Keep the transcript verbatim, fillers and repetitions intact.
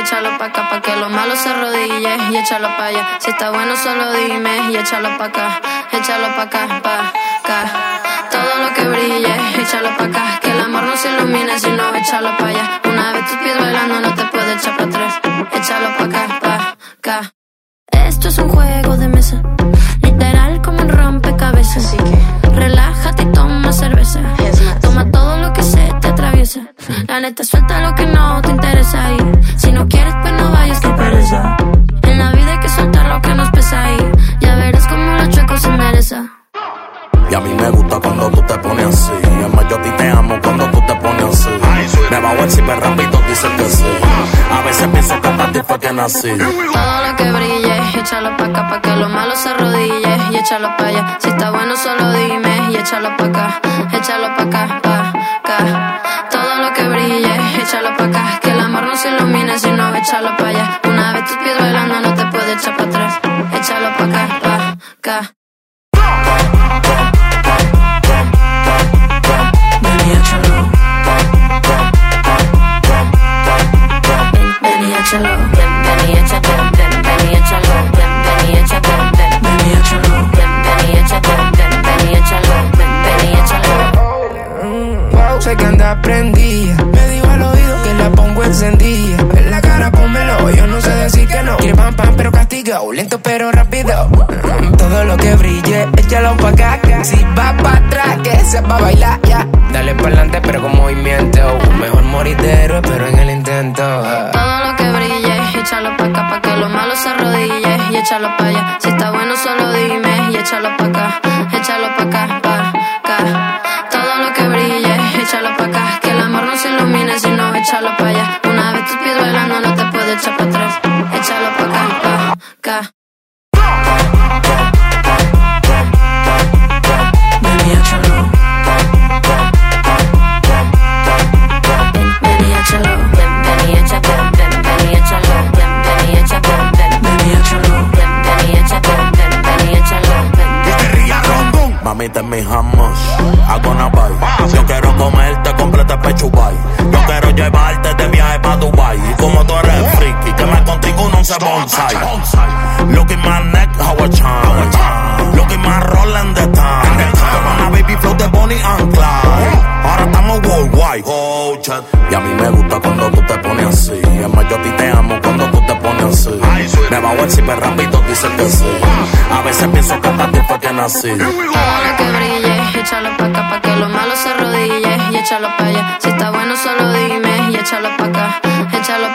échalo pa' acá, pa' que lo malo se arrodille y échalo pa' allá. Si está bueno solo dime y échalo pa' acá, échalo pa' acá, pa' acá. Todo lo que brille, échalo pa' acá, que el amor no se ilumina si no échalo pa' allá. Una vez tus pies bailando no te puedes echar pa' atrás, échalo pa' acá, pa' acá. Esto es un juego de mesa, literal como un rompecabezas. Así que relájate y toma cerveza, toma todo lo que se te atraviesa. La neta suelta lo que no te interesa y si no quieres pues no vayas, que pereza. En la vida hay que soltar lo que nos pesa y ya verás como los chuecos se merece. Y a mí me gusta cuando tú te pones así. Es más, yo a ti te amo cuando tú te pones así. Me bajo el ciber rápido, dice que sí. A veces pienso que para ti fue que nací. Todo lo que brille, échalo pa' acá, pa' que lo malo se arrodille y échalo pa' allá. Si está bueno solo dime y échalo pa' acá, échalo pa' acá, pa' acá. Todo lo que brille, échalo pa' acá, que el amor no se ilumina si no échalo pa' allá. Una vez tus pies bailando no te puedes echar pa' atrás, échalo pa' acá, pa' acá. Ven y échalo, ven, ven y échalo, ven, ven y échalo, ven, ven y échalo, ven, ven y échalo, ven, ven y échalo, ven, ven y échalo, ven, ven y échalo. Wow, sé que anda prendida, me dijo al oído que la pongo encendida. En la cara pónmelo, yo no sé decir que no. Quiere pam pam pero castigado, lento pero rápido. Todo lo que brille, échalo pa' acá. Si va pa' atrás, que sepa bailar, ya. Dale pa'lante pero con movimiento. Mejor morir de héroe pero en el intento. Todo lo que brille, échalo pa' acá, pa' que lo malo se arrodille y échalo pa' allá. Si está bueno solo dime y échalo pa' acá, échalo pa' acá, pa' acá. Todo lo que brille, échalo pa' acá, que el amor no se ilumina si no échalo pa' allá. Una vez tus pies bailando no te puedes echar pa' atrás, échalo pa' acá, pa' acá. Ven y échalo, ven, ven y échalo, ven, ven y échalo, ven, ven y échalo, ven, ven y échalo, ven, ven y échalo, ven, ven y échalo, ven, ven y échalo, ven. Mami, te mi hummus, hago una bite. Yo quiero comerte completa pechubay. Yo quiero llevarte de viaje pa' Dubai. Y como tú eres friki, que me contigo no se bonsai. Look at my neck, how I shine. Look at my rolling the time. Como una baby flow de Bonnie and Clyde. Ahora estamos worldwide. Oh, chat. Y a mí me gusta cuando tú te pones así. Es más, yo a ti te amo cuando tú te pones así. Me bajo el ciber rápido, dice que sí. A veces pienso que para ti fue que nací. Todo lo que brille, échalo pa' acá, pa' que lo malo se arrodille y échalo pa' allá. Si está bueno solo dime y échalo pa' acá, échalo